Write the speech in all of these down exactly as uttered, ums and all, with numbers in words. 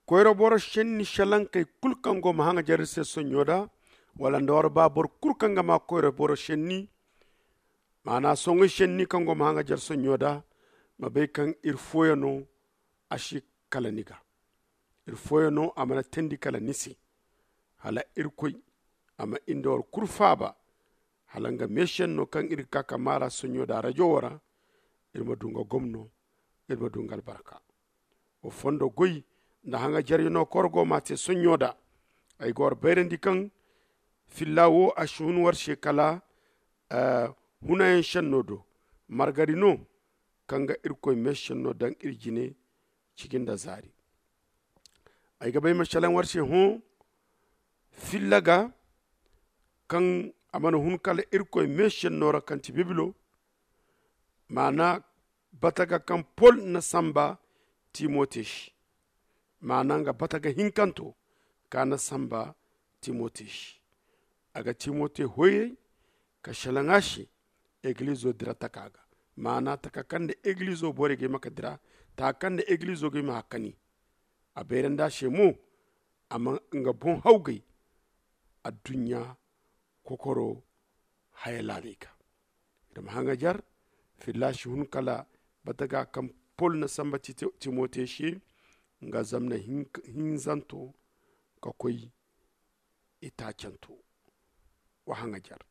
koyro boro shenni shalan kay kulkango mahanga jarse sonyoda wala ndor ba bor kurkanga ma koyro boro shenni mana songo shenni kango mahanga jar sonyoda mabe kan ir foyano ashi kalaniga ir foyano amana tendi kala nisi hala ir koy ama indor kurfaba halanga meshen no kan ir kaka mara sonyoda radio wara ir madunga gomno ir madunga albarka o fondo goy nda hanga jarino korgo mate sonyoda ay gor berendi kan fillawo ashun war shekala uh, hunayen shannodo margarino kanga irkoy meshanno dan irjine cikin da zari ay gabay mashalan war she hu fillaga kan amana hun kala irkoy meshanno ra kanti biblo mana bataga kan pol na samba timotesh mananga bataga hinkanto kana samba timotesh aga timote hoye ka shalangashi eglizo dira takaga mana takakande eglizo borege makadira takande eglizo ge makani aberenda shemu ama nga bon hawgay adunya kokoro hayalalika dam hanga jar filashi hun kala bataga kam pol na samba timote shi nga zamna hinzanto ka koy itacanto wa hanga jar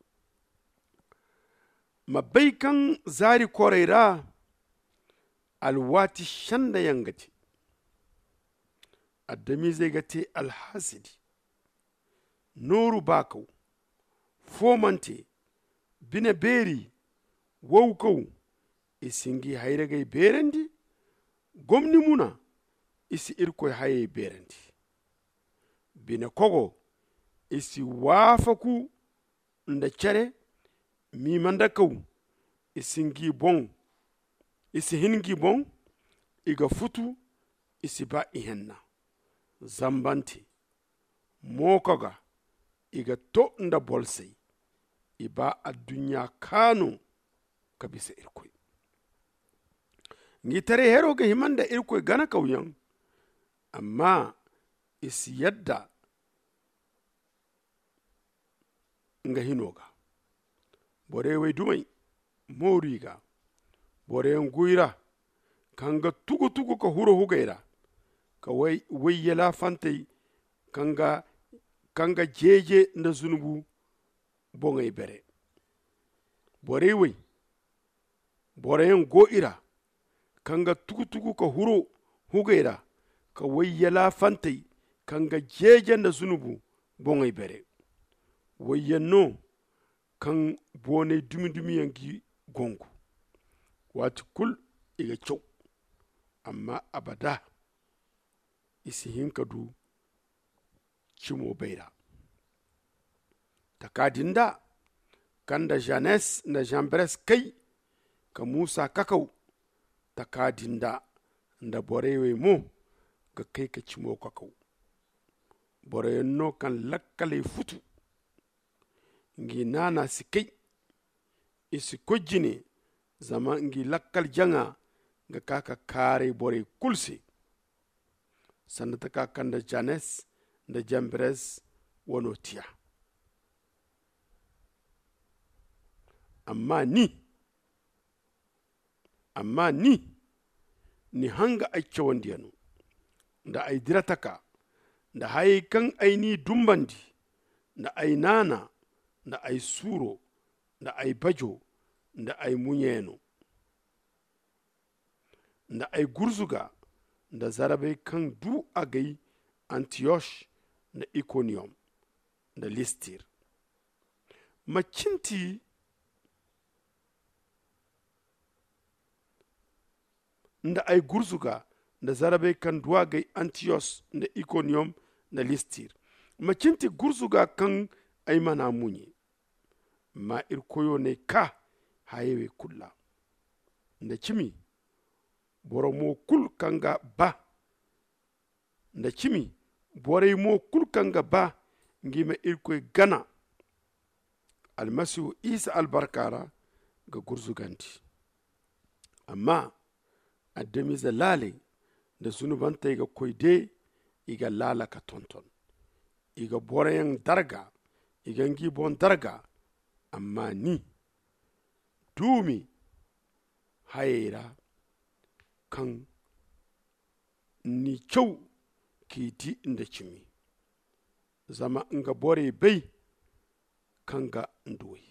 mabaikan zari koreira alwati shanda yangati addami zai gate alhasidi noru bakau fomante bine beri wawkau isingi hayragai berendi gomni muna isi irkoy haye berendi bine kogo isi wafaku nda cere mi mandakau isingi bon isi hingi bon iga futu isi ba ihenna zambanti mokaga iga to nda bolsei iba adunya kanu kabisa irkoy ngi tare hero ga himanda irkoy gana kauyan amma isi yadda nga hinoga bore we dumai moriga bore nguira kanga tugu tugu ka huro hugaira ka way wayela fantay kanga kanga jeje nda zunubu bongay bere bore we bore ngo ira kanga tugu tugu ka huro hugaira ka wayela fantay kanga jeje nda zunubu bongay bere wayanno kan bone dumi dumi yangi gongu wati kul iga chow amma abada isi hinkadu chimo beira takadinda kanda janes na jambres kai ka musa kakau takadinda nda borewe mo ga kai ka chimo kakau boreyenno kan lakkale futu ngi nana sikay isi kojine zama ngi lakkal janga ga kaka kare bore kulsi sanata ka kanda janes da jambres wonotia amma ni amma ni ni hanga ai chawandiyanu da ai dirataka da hay kan aini dumbandi da ai nana da ai suro da ai bajo da ai munyeno da ai gurzuga da zarabe kan du agai Antioch da Iconium da Listir macinti da ai gurzuga da zarabe kan du agai Antioch da Iconium da Listir macinti gurzuga kan ai mana munye ma irkoyo ne ka hayewe kulla nda chimi boro mo kul kanga ba nda chimi bore mo kul kanga ba ngima irkoy gana almasihu isa albarkara ga gurzuganti amma addami zalale da zunubanta ga koyde iga lalaka tonton iga borayan darga iga ngi bon darga amma ni dumi hayra kan ni kyau ki di inda cimi zama nga bore bai kanga ndoyi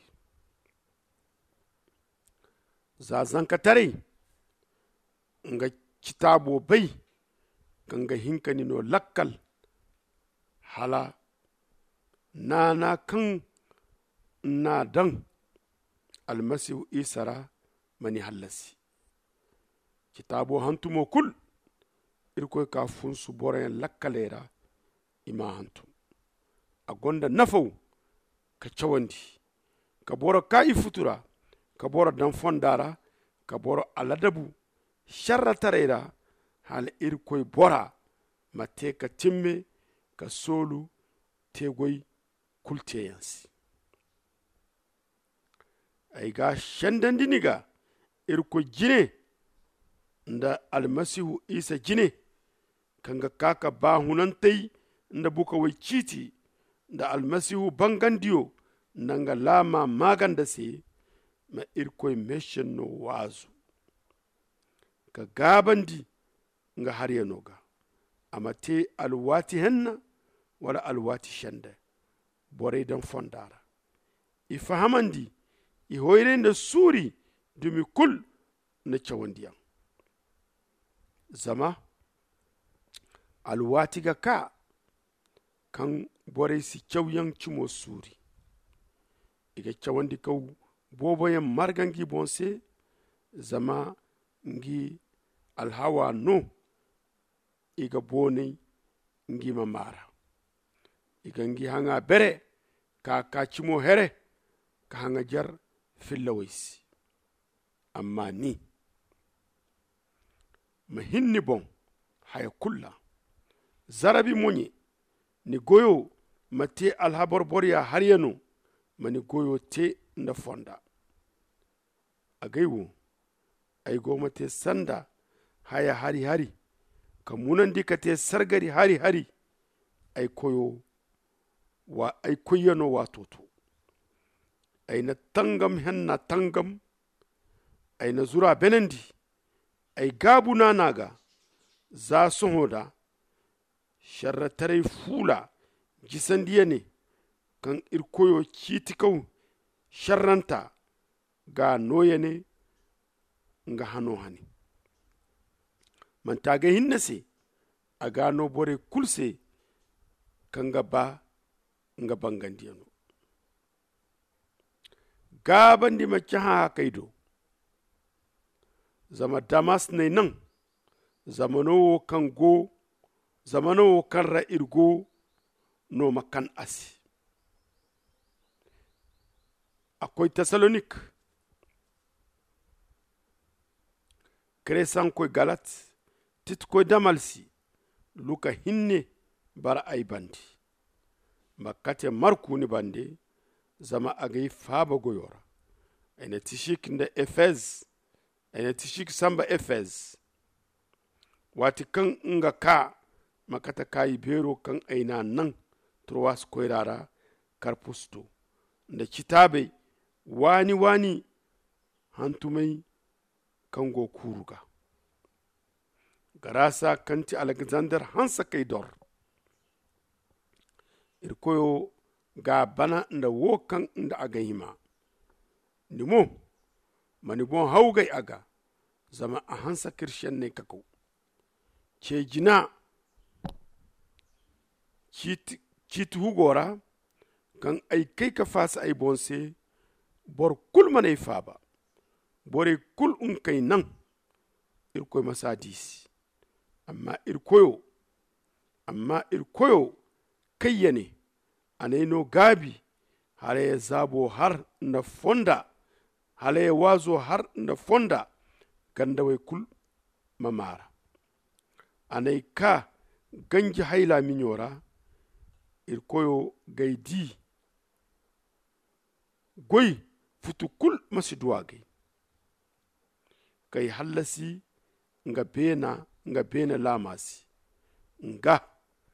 za zanka tare nga kitabo bai kanga hinkani no lakkal hala nana kan na dan almasihu isara mani hallasi kitabo hantumo kul irkoy ka funsu borayan lakkalera ima hantum a gonda nafau ka cawandi ka bora ka ifutura ka bora dan fondara ka bora aladabu sharra tarera hal irkoy bora mate ka timme ka solu tegoy kulteyansi ay ga shandandiniga irkoy jine nda almasihu isa jine kanga kaka ba hunantai nda buka wai citi nda almasihu bangandiyo nanga lama maganda se ma irkoy meshen no wazu ka gabandi nga har yanoga amate alwati henna wala alwati shanda bore dan fondara i fahamandi i hoyre nda suri dumi kul na cawandiyan zama alwati ga ka kan bore si cawyan cimo suri iga cawandi kaw boboyen margangi bonse zama ngi alhawa no iga bone ngi mamara iga ngi hanga bere ka ka cimo here ka hanga jar fillawisi amma ni mahinni bon haya kulla zarabi monye ni goyo mate alhabar borya har yano mani goyo te nda fonda agaiwo ay goma te sanda haya hari hari ka munan dika te sargari hari hari ay koyo wa ay koyano watoto ay na tangam henna tangam ay na zura benendi ay gabu nanaga za sohoda sharratare fula jisandiya ne kan irkoyo kitikau sharranta ga noye ne nga hano hani man taga hinnase a gano bore kulse kan ga ba nga bangandiyano gabandi macca ha kaido zama damas ne nan zamano kan go zamano kan ra irgo no makan asi akoy Thessalonik kresan koy galat tit koy damalsi luka hinne bara ay bandi makate marku ni bande zama agay faba goyora ene tishik nda Efez ene tishik samba Efez wati kan nga ka makata kayi bero kan aina nan turwas koyrara karpusto nda kitabe wani wani hantumai kango kuruga garasa kanti Alexander hansa kaidor irkoyo ga bana nda wokan nda agahima nimo mani bon haugai aga zama a hansa kirshen ne kakau ce jina kiti hugora kan ai kai ka fasa ai bonse bor kul manai faba bore kul un kai nan irkoy masadisi amma irkoyo amma irkoyo kayyane aneno gabi hare zabo har na fonda hale wazo har na fonda ganda wai kul mamara anai ka ganji haila minyora irkoyo gaidi goy futu kul masiduwa gai kai hallasi nga bena nga bena lamasi nga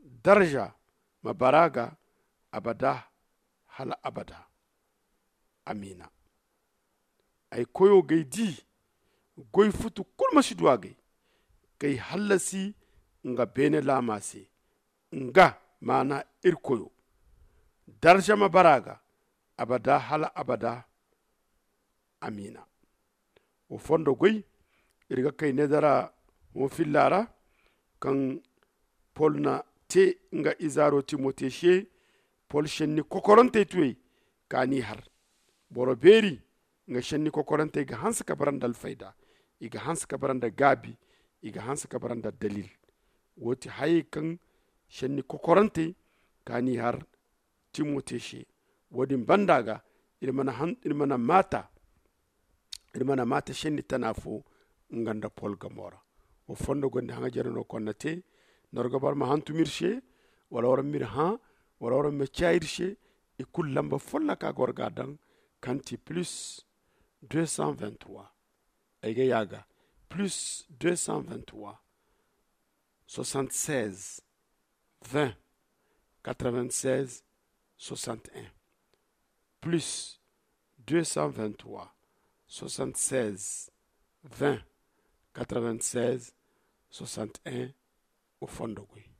daraja ma baraga abada hala abada. Amina. Ay koyo gay di goy futu kulma shidwa gay kay halasi nga bene lamase nga mana irkoyo daraja ma baraga abada hala abada. Amina. O fondo goy irga kay nedara mo fillara kan Paul na te nga izaro Timote she Paul shenni kokoronte tuwe kani har boro beri nga shenni kokoronte ga hansa kabarandal fayda iga hansa kabaranda gabi iga hansa kabaranda dalil woti hayi kan shenni kokoronte kani har Timote she wodi bandaga irmana han irmana mata irmana mata shenni tanafo nganda Paul gamora o fondo gonde hanga jarano konnate norgo bar ma hantu mirshe wala wara mir ha wala wara me chairshe e kullamba folla ka gorga dan kanti plus deux cent vingt-trois ayga yaga plus deux cent vingt-trois soixante-seize vingt quatre-vingt-seize soixante-un plus deux cent vingt-trois soixante-seize vingt quatre-vingt-seize soixante-un au fond de